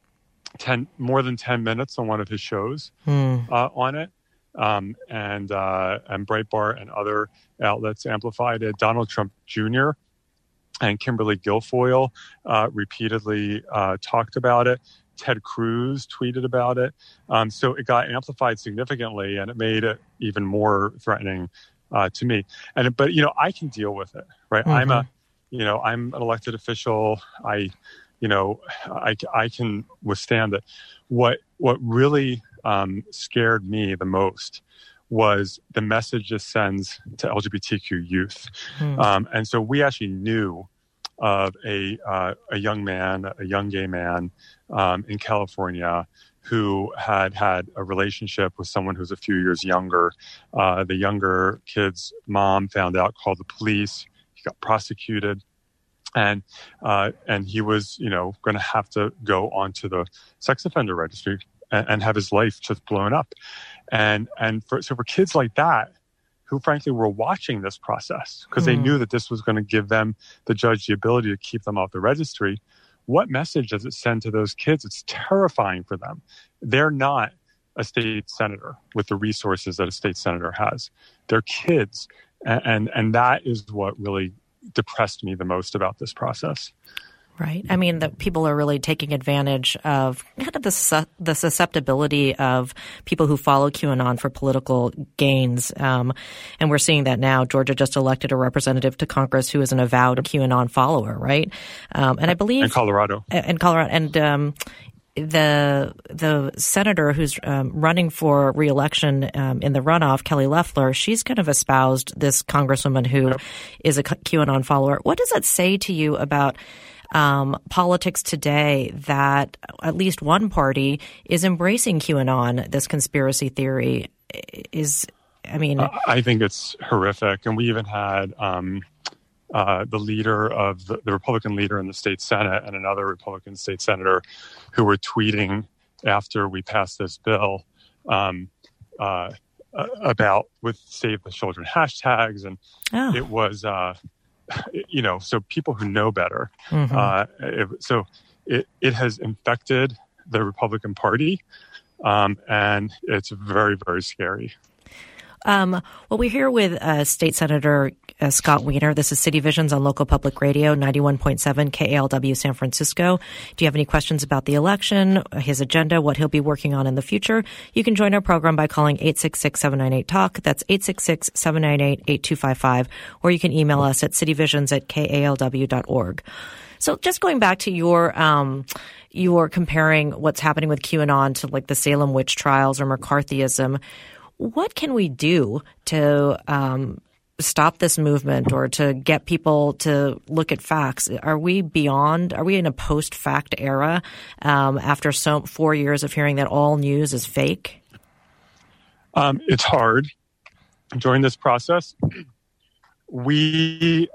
ten more than ten minutes on one of his shows hmm. uh, on it. Um, and, uh, and Breitbart and other outlets amplified it. Donald Trump Junior and Kimberly Guilfoyle uh, repeatedly uh, talked about it. Ted Cruz tweeted about it. Um, so it got amplified significantly, and it made it even more threatening uh, to me. And but you know, I can deal with it, right? Mm-hmm. I'm a, you know, I'm an elected official. I, you know, I I can withstand it. What what really um, scared me the most was the message this sends to L G B T Q youth. Mm. Um, and so we actually knew of a uh, a young man, a young gay man um, in California who had had a relationship with someone who's a few years younger. Uh, the younger kid's mom found out, called the police. He got prosecuted. And uh, and he was, you know, going to have to go onto the sex offender registry and, and have his life just blown up. And and for, so for kids like that, who frankly were watching this process because mm. they knew that this was going to give them, the judge, the ability to keep them off the registry, what message does it send to those kids? It's terrifying for them. They're not a state senator with the resources that a state senator has. They're kids. And and, and that is what really depressed me the most about this process. Right. I mean, that people are really taking advantage of kind of the the susceptibility of people who follow QAnon for political gains. Um, and we're seeing that now. Georgia just elected a representative to Congress who is an avowed QAnon follower, right? Um, and I believe... In Colorado. In Colorado. And um, the the senator who's um, running for re-election um, in the runoff, Kelly Loeffler, she's kind of espoused this congresswoman who yep. is a QAnon follower. What does that say to you about Um, politics today that at least one party is embracing QAnon, this conspiracy theory? Is, I mean... Uh, I think it's horrific. And we even had um, uh, the leader of the, the Republican leader in the state Senate and another Republican state senator who were tweeting after we passed this bill um, uh, about with Save the Children hashtags. And oh. it was... Uh, You know, so people who know better. Mm-hmm. Uh, it, so it, it has infected the Republican Party, um, and it's very, very scary. Um, well, we're here with uh, State Senator uh, Scott Wiener. This is City Visions on Local Public Radio, ninety-one point seven K A L W San Francisco. Do you have any questions about the election, his agenda, what he'll be working on in the future? You can join our program by calling eight six six, seven nine eight, talk. That's eight six six, seven nine eight, eight two five five. Or you can email us at cityvisions at K A L W dot org. So just going back to your, um, your comparing what's happening with QAnon to like the Salem witch trials or McCarthyism, what can we do to um, stop this movement or to get people to look at facts? Are we beyond, are we in a post-fact era um, after so four years of hearing that all news is fake? Um, it's hard. During this process, we...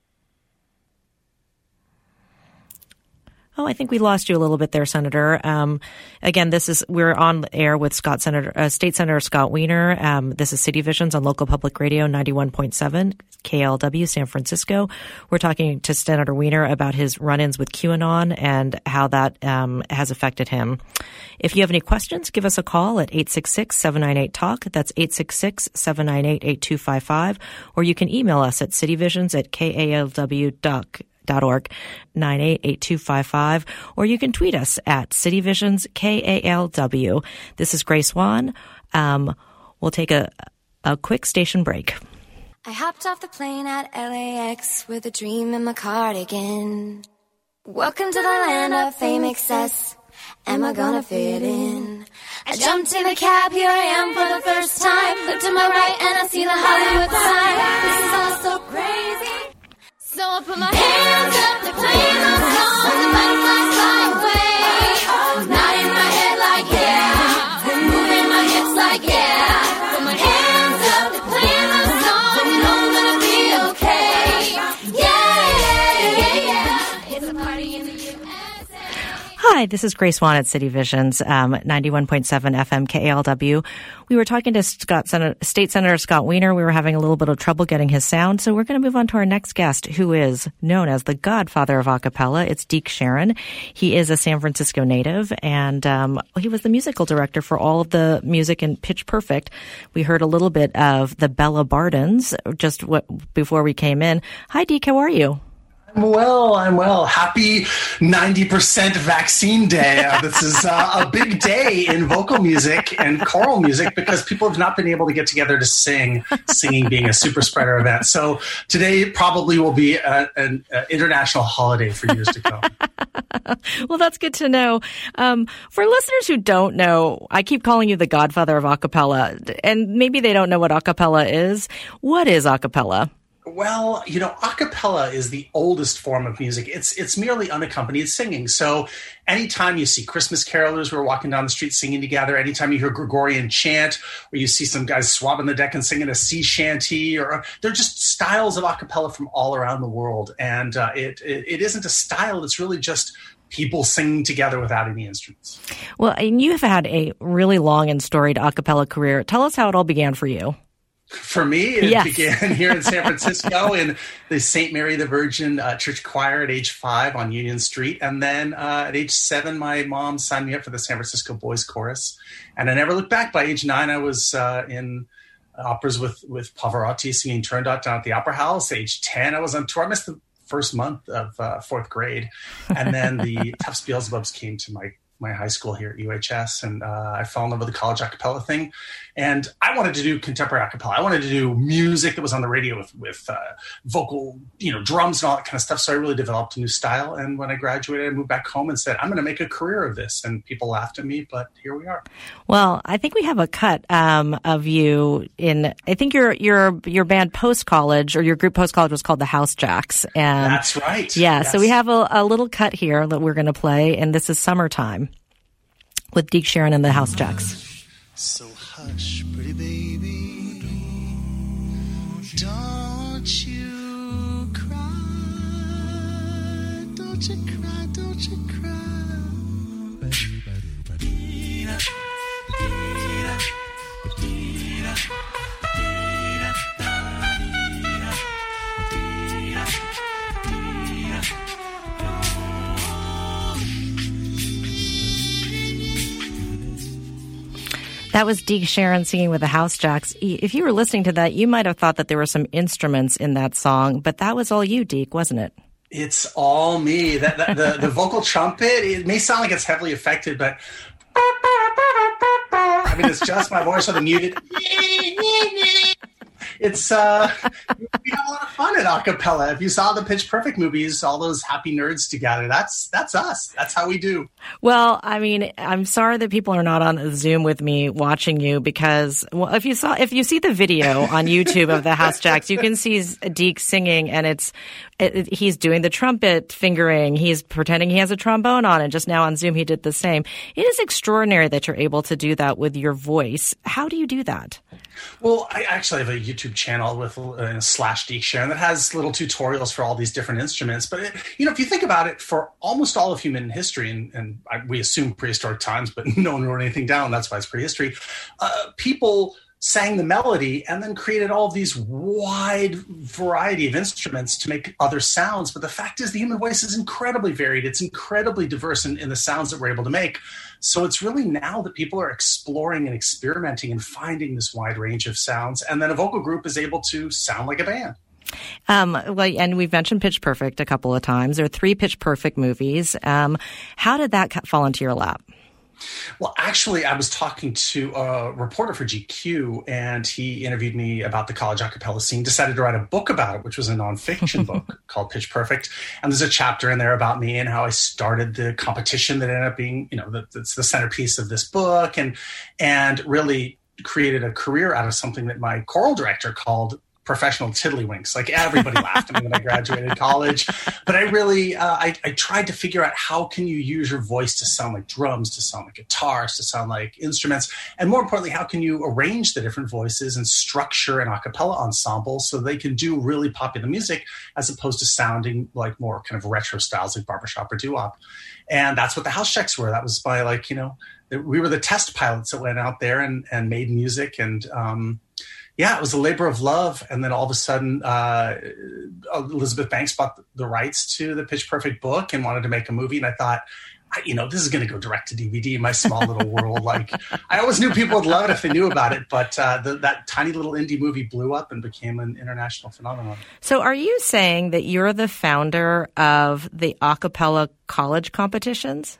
Oh, I think we lost you a little bit there, Senator. Um, again, this is we're on air with Scott Senator, uh, State Senator Scott Wiener. Um, this is City Visions on local public radio ninety-one point seven K L W San Francisco. We're talking to Senator Wiener about his run-ins with QAnon and how that um, has affected him. If you have any questions, give us a call at eight six six, seven nine eight, talk. That's eight six six, seven nine eight, eight two five five. Or you can email us at cityvisions at K A L W dot com. Dot org, nine eight eight two five five, or you can tweet us at CityVisions K A L W. This is Grace Wan. Um, we'll take a a quick station break. I hopped off the plane at L A X with a dream in my cardigan. Welcome to the land of fame excess. Am I gonna fit in? I jumped in a cab, here I am for the first time. Look to my right and I see the Hollywood sign. This is all so crazy. So I put my hands up to play the song. The butterflies fly away. Nodding my head like yeah, moving my hips like yeah. Put my hands up to play the song, and I'm gonna be okay. Yeah, yeah, yeah. It's a party in the U S A. Hi, this is Grace Wan at City Visions, um, ninety-one point seven F M K A L W. We were talking to Scott Sen- State Senator Scott Wiener. We were having a little bit of trouble getting his sound, so we're going to move on to our next guest, who is known as the godfather of acapella. It's Deke Sharon. He is a San Francisco native, and um, he was the musical director for all of the music in Pitch Perfect. We heard a little bit of the Bella Bardens just what, before we came in. Hi, Deke. How are you? I'm well, I'm well. Happy ninety percent vaccine day. Uh, this is uh, a big day in vocal music and choral music because people have not been able to get together to sing, singing being a super spreader event. So today probably will be a, an a international holiday for years to come. Well, that's good to know. Um, for listeners who don't know, I keep calling you the godfather of acapella, and maybe they don't know what acapella is. What is acapella? Well, you know, a cappella is the oldest form of music. It's it's merely unaccompanied singing. So anytime you see Christmas carolers who are walking down the street singing together, anytime you hear Gregorian chant, or you see some guys swabbing the deck and singing a sea shanty, or they're just styles of a cappella from all around the world. And uh, it, it it isn't a style. It's really just people singing together without any instruments. Well, and you have had a really long and storied a cappella career. Tell us how it all began for you. For me, it yes. began here in San Francisco in the Saint Mary the Virgin uh, Church Choir at age five on Union Street. And then uh, at age seven, my mom signed me up for the San Francisco Boys Chorus. And I never looked back. By age nine, I was uh, in operas with, with Pavarotti singing Turandot down at the Opera House. Age ten, I was on tour. I missed the first month of uh, fourth grade. And then the Tufts Beelzebubs came to my my high school here at U H S, and uh, I fell in love with the college a cappella thing. And I wanted to do contemporary a cappella. I wanted to do music that was on the radio with, with uh, vocal, you know, drums and all that kind of stuff. So I really developed a new style. And when I graduated, I moved back home and said, I'm going to make a career of this. And people laughed at me, but here we are. Well, I think we have a cut um, of you in, I think your your your band post-college, or your group post-college, was called the House Jacks. And that's right. Yeah, yes. So we have a, a little cut here that we're going to play, and this is Summertime with Deke Sharon and the House Jacks. So hush, pretty baby, don't you cry, don't you cry, don't you cry. That was Deke Sharon singing with the House Jacks. If you were listening to that, you might have thought that there were some instruments in that song, but that was all you, Deke, wasn't it? It's all me. That, that the, the vocal trumpet, it may sound like it's heavily affected, but I mean, it's just my voice with a muted. It's uh, we have a lot of fun in acapella. If you saw the Pitch Perfect movies, all those happy nerds together, that's that's us. That's how we do. Well, I mean, I'm sorry that people are not on Zoom with me watching you because, well, if you saw, if you see the video on YouTube of the House Jacks, you can see Deke singing, and it's it, it, he's doing the trumpet fingering. He's pretending he has a trombone on, and just now on Zoom he did the same. It is extraordinary that you're able to do that with your voice. How do you do that? Well, I actually have a YouTube channel with uh, slash Deke Sharon that has little tutorials for all these different instruments. But, it, you know, if you think about it, for almost all of human history, and, and I, we assume prehistoric times, but no one wrote anything down. That's why it's prehistory. Uh, people sang the melody and then created all of these wide variety of instruments to make other sounds. But the fact is the human voice is incredibly varied. It's incredibly diverse in, in the sounds that we're able to make. So it's really now that people are exploring and experimenting and finding this wide range of sounds. And then a vocal group is able to sound like a band. Um, well, and we've mentioned Pitch Perfect a couple of times. There are three Pitch Perfect movies. Um, how did that fall into your lap? Well, actually, I was talking to a reporter for G Q, and he interviewed me about the college a cappella scene, decided to write a book about it, which was a nonfiction book called Pitch Perfect. And there's a chapter in there about me and how I started the competition that ended up being, you know, the, that's the centerpiece of this book, and and really created a career out of something that my choral director called professional tiddlywinks. Like everybody laughed at me when I graduated college, but I really, uh, I, I tried to figure out how can you use your voice to sound like drums, to sound like guitars, to sound like instruments, and more importantly, how can you arrange the different voices and structure an a cappella ensemble so they can do really popular music as opposed to sounding like more kind of retro styles like barbershop or doo-wop. And that's what the House Jacks were. That was by like, you know, we were the test pilots that went out there and, and made music, and um, yeah, it was a labor of love. And then all of a sudden, uh, Elizabeth Banks bought the rights to the Pitch Perfect book and wanted to make a movie. And I thought, I, you know, this is going to go direct to D V D, my small little world. Like, I always knew people would love it if they knew about it. But uh, the, that tiny little indie movie blew up and became an international phenomenon. So are you saying that you're the founder of the a cappella college competitions?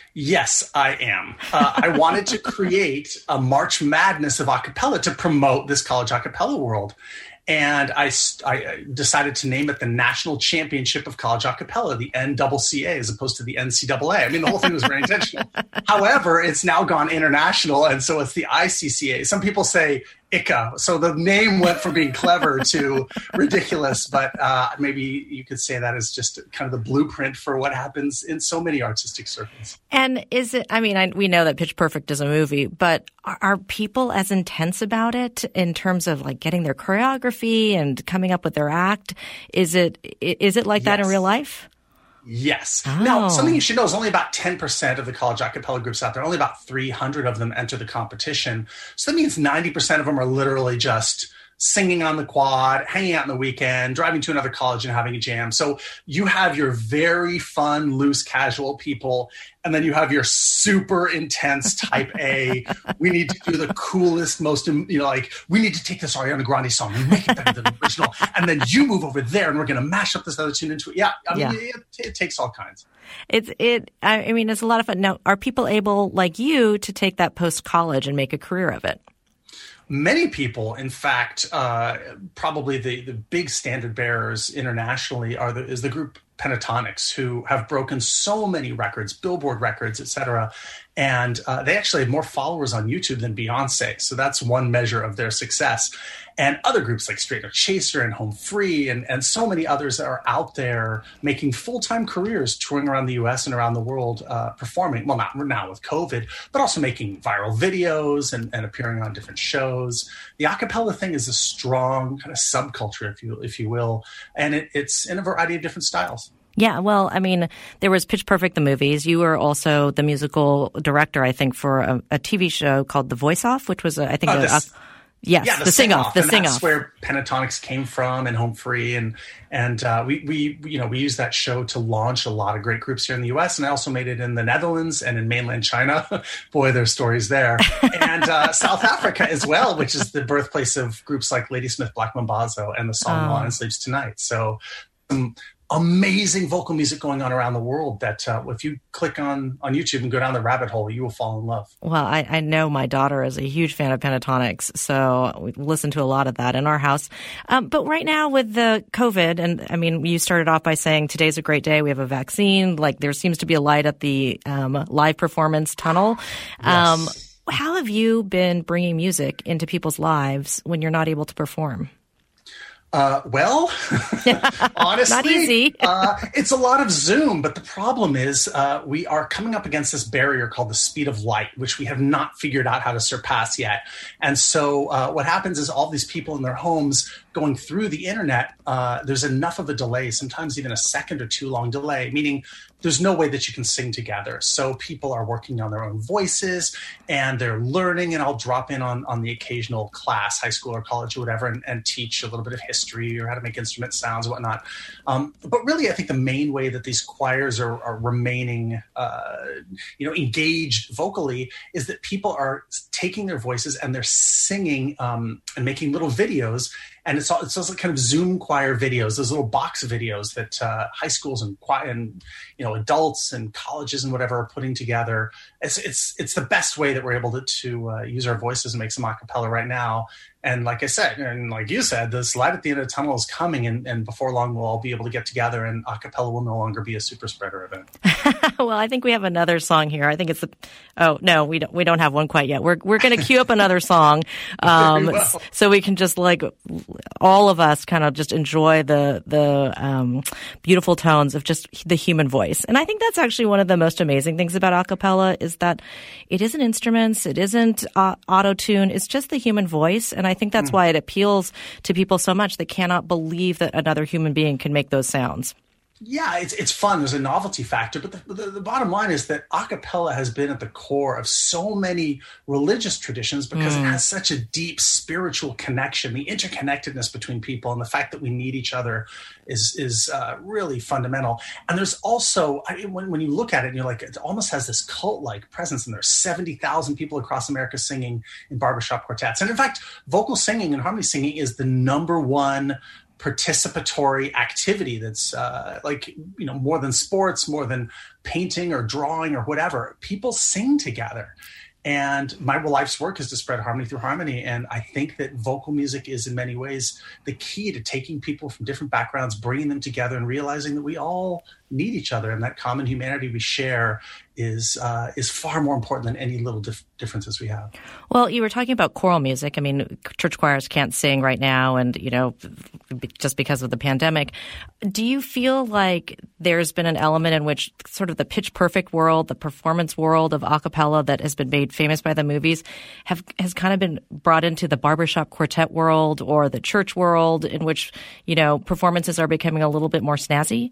Yes, I am. Uh, I wanted to create a March Madness of a cappella to promote this college a cappella world. And I, I decided to name it the National Championship of College a cappella, the N C C A, as opposed to the N C double A. I mean, the whole thing was very intentional. However, it's now gone international, and so it's the I C C A. Some people say I C A. So the name went from being clever to ridiculous, but uh, maybe you could say that is just kind of the blueprint for what happens in so many artistic circles. And is it, I mean, I, we know that Pitch Perfect is a movie, but are, are people as intense about it in terms of like getting their choreography and coming up with their act? Is it, is it like yes. that in real life? Yes. Oh. Now, something you should know is only about ten percent of the college a cappella groups out there, only about three hundred of them enter the competition. So that means ninety percent of them are literally just singing on the quad, hanging out on the weekend, driving to another college and having a jam. So you have your very fun, loose, casual people, and then you have your super intense type A. We need to do the coolest, most, you know, like, we need to take this Ariana Grande song and make it better than the original. And then you move over there and we're going to mash up this other tune into it. Yeah, I mean, yeah. It, it takes all kinds. It's, it, I mean, it's a lot of fun. Now, are people able, like you, to take that post-college and make a career of it? Many people, in fact, uh, probably the, the big standard bearers internationally are the, is the group Pentatonix, who have broken so many records, Billboard records, et cetera. And uh, they actually have more followers on YouTube than Beyonce. So that's one measure of their success. And other groups like Straight No Chaser and Home Free and, and so many others that are out there making full-time careers touring around the U S and around the world, uh, performing, well, not now with COVID, but also making viral videos and, and appearing on different shows. The a cappella thing is a strong kind of subculture, if you if you will, and it, it's in a variety of different styles. Yeah, well, I mean, there was Pitch Perfect, the movies. You were also the musical director, I think, for a, a T V show called The Voice Off, which was, a, I think, oh, a, this, a, yes, yeah, the, the Sing Off, the and Sing that's Off. Where Pentatonix came from, and Home Free, and and uh, we we you know we used that show to launch a lot of great groups here in the U S, and I also made it in the Netherlands and in mainland China. Boy, there's stories there, and uh, South Africa as well, which is the birthplace of groups like Ladysmith Black Mambazo and the song oh. Lion Sleeps Tonight. So. Um, amazing vocal music going on around the world that uh, if you click on, on YouTube and go down the rabbit hole, you will fall in love. Well, I, I know my daughter is a huge fan of Pentatonix, so we listen to a lot of that in our house. Um, but right now with the COVID, and I mean, you started off by saying today's a great day. We have a vaccine. Like there seems to be a light at the um, live performance tunnel. Um, Yes. How have you been bringing music into people's lives when you're not able to perform? Uh, well, honestly, Not easy. uh, it's a lot of Zoom, but the problem is uh, we are coming up against this barrier called the speed of light, which we have not figured out how to surpass yet. And so uh, what happens is all these people in their homes going through the internet, uh, there's enough of a delay, sometimes even a second or two long delay, meaning there's no way that you can sing together. So people are working on their own voices and they're learning, and I'll drop in on, on the occasional class, high school or college or whatever, and, and teach a little bit of history or how to make instrument sounds and whatnot. Um, but really, I think the main way that these choirs are, are remaining, uh, you know, engaged vocally is that people are taking their voices and they're singing um, and making little videos. And it's all, it's also kind of Zoom choir videos, those little box videos that uh, high schools and choir and you know adults and colleges and whatever are putting together. It's it's it's the best way that we're able to to uh, use our voices and make some a cappella right now. And like I said, and like you said, this light at the end of the tunnel is coming, and, and before long we'll all be able to get together, and a cappella will no longer be a super spreader event. Well, I think we have another song here. I think it's the. Oh no, we don't. We don't have one quite yet. We're we're going to queue up another song, um, well. so we can just like all of us kind of just enjoy the the um, beautiful tones of just the human voice. And I think that's actually one of the most amazing things about a cappella is that it isn't instruments, it isn't uh, auto tune. It's just the human voice, and I think that's mm. why it appeals to people so much. They cannot believe that another human being can make those sounds. Yeah, it's it's fun. There's a novelty factor, but the, the, the bottom line is that a cappella has been at the core of so many religious traditions because mm. it has such a deep spiritual connection. The interconnectedness between people and the fact that we need each other is is uh, really fundamental. And there's also, I mean, when, when you look at it, and you're like, it almost has this cult-like presence, and there's seventy thousand people across America singing in barbershop quartets. And in fact, vocal singing and harmony singing is the number one participatory activity that's uh, like, you know, more than sports, more than painting or drawing or whatever. People sing together. And my life's work is to spread harmony through harmony. And I think that vocal music is in many ways the key to taking people from different backgrounds, bringing them together and realizing that we all need each other. And that common humanity we share is uh, is far more important than any little dif- differences we have. Well, you were talking about choral music. I mean, church choirs can't sing right now, and, you know, just because of the pandemic. Do you feel like there's been an element in which sort of the pitch perfect world, the performance world of a cappella that has been made famous by the movies have has kind of been brought into the barbershop quartet world or the church world, in which, you know, performances are becoming a little bit more snazzy?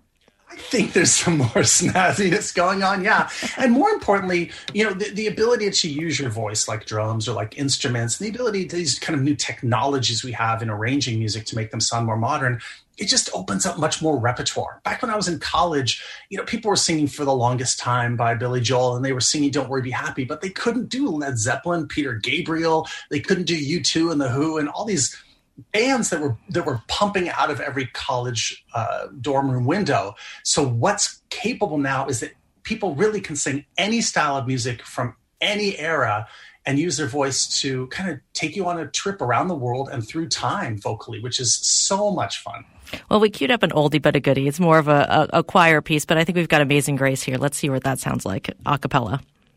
I think there's some more snazziness going on, yeah. And more importantly, you know, the, the ability to use your voice like drums or like instruments, and the ability to these kind of new technologies we have in arranging music to make them sound more modern, it just opens up much more repertoire. Back when I was in college, you know, people were singing For the Longest Time by Billy Joel, and they were singing Don't Worry, Be Happy, but they couldn't do Led Zeppelin, Peter Gabriel, they couldn't do U two and The Who, and all these bands that were that were pumping out of every college uh, dorm room window. So what's capable now is that people really can sing any style of music from any era and use their voice to kind of take you on a trip around the world and through time vocally, which is so much fun. Well, we queued up an oldie but a goodie. It's more of a, a, a choir piece, but I think we've got Amazing Grace here. Let's see what that sounds like a cappella.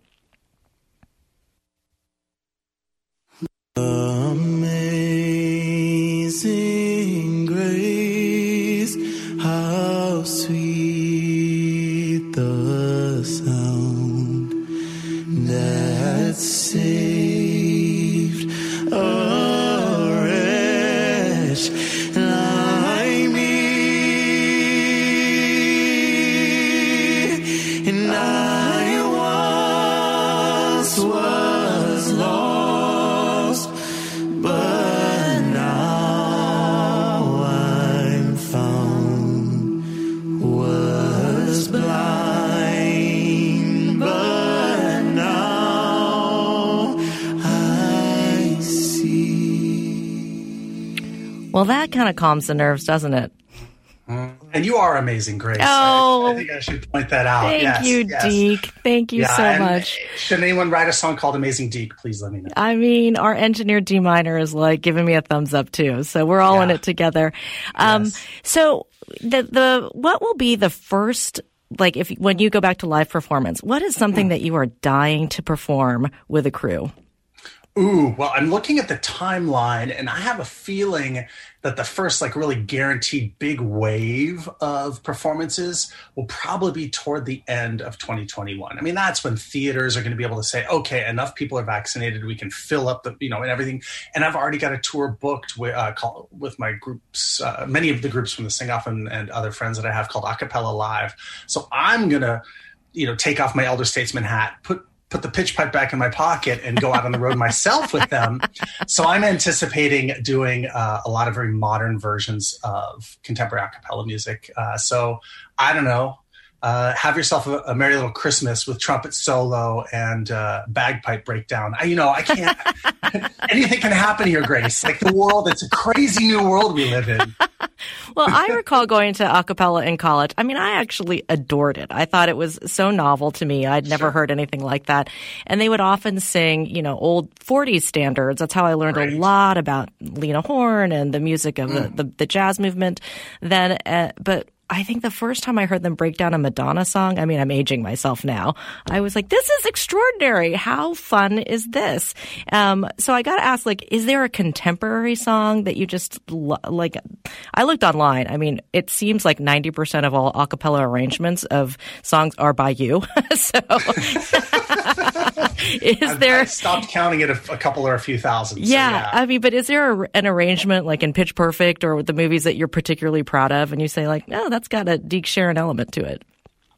Amazing grace, how sweet the sound that saved a wretch like me. And I once was lost, but now I'm found, was blind, but now I see. Well, that kind of calms the nerves, doesn't it? And you are amazing, Grace. Oh, I, I think I should point that out. Thank yes, you, yes. Deke. Thank you yeah, so much. Should anyone write a song called Amazing Deke, please let me know. I mean, our engineer D Minor is like giving me a thumbs up too. So we're all yeah. in it together. Um, yes. So the the what will be the first, like if when you go back to live performance, what is something that you are dying to perform with a crew? Ooh, well, I'm looking at the timeline, and I have a feeling that the first, like, really guaranteed big wave of performances will probably be toward the end of twenty twenty-one. I mean, that's when theaters are going to be able to say, okay, enough people are vaccinated, we can fill up the, you know, and everything. And I've already got a tour booked with, uh, call, with my groups, uh, many of the groups from the Sing Off and, and other friends that I have called Acapella Live. So I'm going to, you know, take off my Elder Statesman hat, put put the pitch pipe back in my pocket and go out on the road myself with them. So I'm anticipating doing uh, a lot of very modern versions of contemporary a cappella music. Uh, so I don't know, uh, have yourself a, a merry little Christmas with trumpet solo and uh, bagpipe breakdown. I, you know, I can't, anything can happen here, Grace. Like the world, it's a crazy new world we live in. Well, I recall going to a cappella in college. I mean, I actually adored it. I thought it was so novel to me. I'd never Sure. heard anything like that. And they would often sing, you know, old forties standards. That's how I learned Right. a lot about Lena Horne and the music of Mm. the, the, the jazz movement then. Uh, but I think the first time I heard them break down a Madonna song, I mean, I'm aging myself now. I was like, this is extraordinary. How fun is this? Um, so I got to ask, like, is there a contemporary song that you just lo- like? I looked online. I mean, it seems like ninety percent of all a cappella arrangements of songs are by you. So is I've, there? I've stopped counting it a, a couple or a few thousand. So Yeah, yeah. I mean, but is there a, an arrangement like in Pitch Perfect or with the movies that you're particularly proud of, and you say like, no, that's got a Deke Sharon element to it?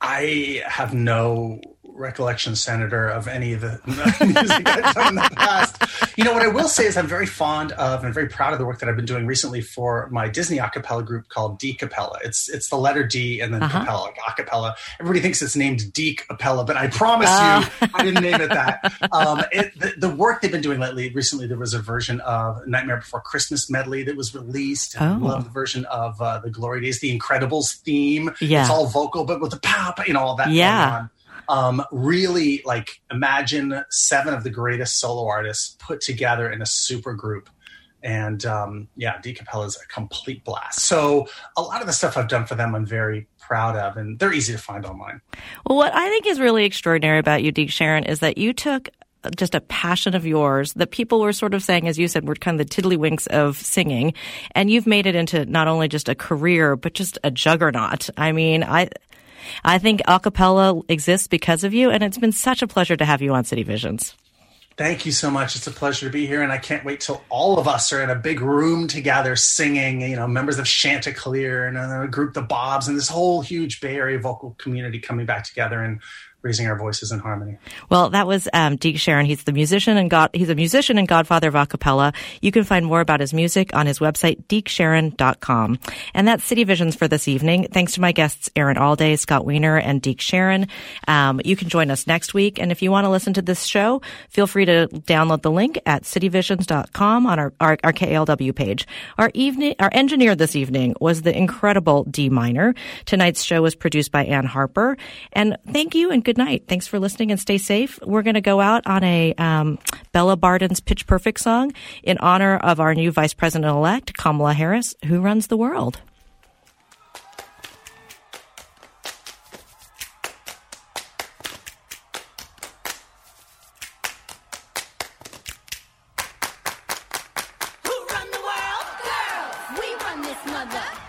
I have no recollection, Senator, of any of the music I've done in the past. You know, what I will say is I'm very fond of and very proud of the work that I've been doing recently for my Disney a cappella group called Dekapella. It's it's the letter D and then Uh-huh. Capella, like a cappella. Everybody thinks it's named Dekapella, but I promise Uh. you, I didn't name it that. Um, it, the, the work they've been doing lately, recently there was a version of Nightmare Before Christmas medley that was released. And Oh. I love the version of uh, the Glory Days, the Incredibles theme. Yeah. It's all vocal, but with the pop, you know, all that Yeah. going on. Um, really, like, imagine seven of the greatest solo artists put together in a super group. And um, yeah, Dekapella is a complete blast. So a lot of the stuff I've done for them, I'm very proud of, and they're easy to find online. Well, what I think is really extraordinary about you, Deke Sharon, is that you took just a passion of yours that people were sort of saying, as you said, were kind of the tiddlywinks of singing, and you've made it into not only just a career, but just a juggernaut. I mean, I... I think a cappella exists because of you, and it's been such a pleasure to have you on City Visions. Thank you so much. It's a pleasure to be here, and I can't wait till all of us are in a big room together singing, you know, members of Chanticleer and a group, the Bobs, and this whole huge Bay Area vocal community coming back together and raising our voices in harmony. Well, that was um, Deke Sharon. He's the musician and God. He's a musician and godfather of a cappella. You can find more about his music on his website, deke sharon dot com. And that's City Visions for this evening. Thanks to my guests, Aaron Alday, Scott Wiener, and Deke Sharon. Um, you can join us next week. And if you want to listen to this show, feel free to download the link at city visions dot com on our, our, our K A L W page. Our evening, our engineer this evening was the incredible D Minor. Tonight's show was produced by Ann Harper. And thank you and good night. Thanks for listening and stay safe. We're going to go out on a um, Bella Barden's Pitch Perfect song in honor of our new Vice President-elect, Kamala Harris, who runs the world. Who run the world? Girls! We run this mother.